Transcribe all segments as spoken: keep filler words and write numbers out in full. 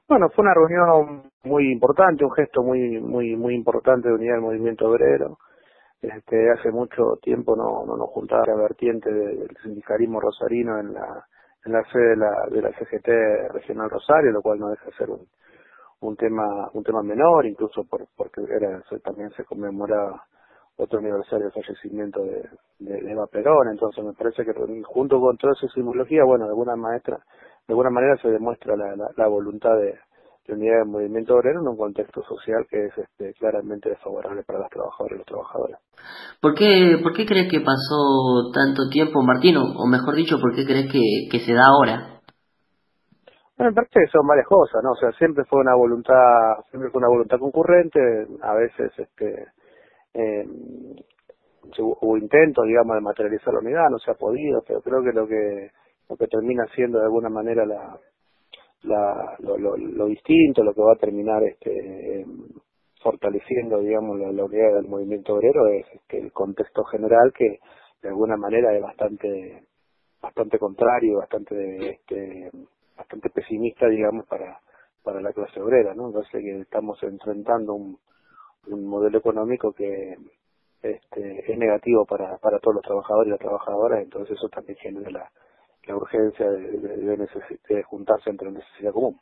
Bueno, fue una reunión muy importante, un gesto muy muy muy importante de unidad del movimiento obrero. Este, hace mucho tiempo no, no nos juntaba la vertiente de- del sindicalismo rosarino en la en la sede de la, de la C G T Regional Rosario, lo cual no deja de ser un, un tema un tema menor, incluso por, porque era se- también se conmemoraba otro aniversario del fallecimiento de, de, de Eva Perón. Entonces me parece que junto con toda esa simbología, bueno, de alguna maestra, de alguna manera se demuestra la, la, la voluntad de, de unidad del movimiento obrero en un contexto social que es este, claramente desfavorable para las trabajadoras y los trabajadores. ¿Por qué, por qué crees que pasó tanto tiempo, Martín? O, o mejor dicho, ¿por qué crees que, que se da ahora? Bueno, me parece que son varias cosas, ¿no? O sea, siempre fue una voluntad, siempre fue una voluntad concurrente, a veces este eh, se- hubo intentos, digamos, de materializar la unidad, no se ha podido, pero creo que lo que lo que termina siendo de alguna manera la, la lo, lo, lo distinto, lo que va a terminar este eh, fortaleciendo, digamos, la, la unidad del movimiento obrero es este, el contexto general que de alguna manera es bastante bastante contrario, bastante este bastante pesimista, digamos, para para la clase obrera, ¿no? Entonces que estamos enfrentando un, un modelo económico que este, es negativo para, para todos los trabajadores y las trabajadoras, entonces eso también genera la, la urgencia de, de, de, necesi- de juntarse entre necesidad común.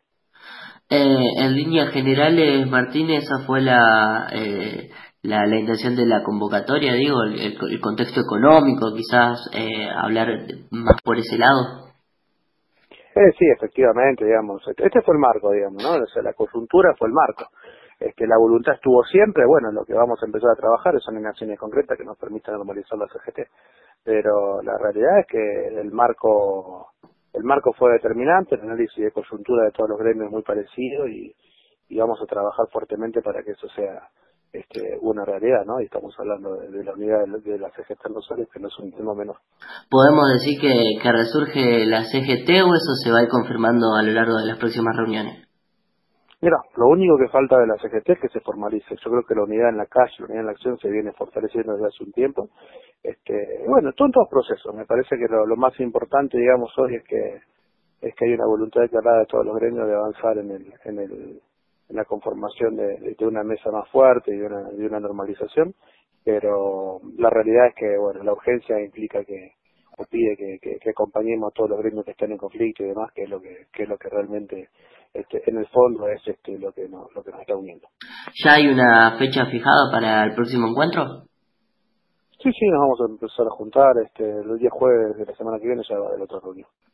Eh, en líneas generales, Martín, esa fue la, eh, la, la intención de la convocatoria, digo, el, el- el contexto económico, quizás eh, hablar más por ese lado. Eh, sí, efectivamente, digamos, este este fue el marco, digamos, ¿no? O sea, la coyuntura fue el marco. Este, la voluntad estuvo siempre, bueno, lo que vamos a empezar a trabajar son en acciones concretas que nos permitan normalizar la C G T, pero la realidad es que el marco el marco fue determinante, el análisis de coyuntura de todos los gremios es muy parecido y, y vamos a trabajar fuertemente para que eso sea este, una realidad, ¿no? Y estamos hablando de, de la unidad de, de la C G T en Rosario, que no es un tema menor. ¿Podemos decir que, que resurge la C G T o eso se va a ir confirmando a lo largo de las próximas reuniones? Mira, lo único que falta de la C G T es que se formalice. Yo creo que la unidad en la calle, la unidad en la acción se viene fortaleciendo desde hace un tiempo. Este, bueno, son todos procesos. Me parece que lo, lo más importante, digamos, hoy es que es que hay una voluntad declarada de todos los gremios de avanzar en el, en el, en la conformación de, de una mesa más fuerte y de una, de una normalización. Pero la realidad es que, bueno, la urgencia implica que o pide que, que, que acompañemos a todos los gremios que están en conflicto y demás, que es lo que, que es lo que realmente este, en el fondo es este lo que nos, lo que nos está uniendo. ¿Ya hay una fecha fijada para el próximo encuentro? Sí, sí, nos vamos a empezar a juntar este el día jueves de la semana que viene, ya va del otro reunión.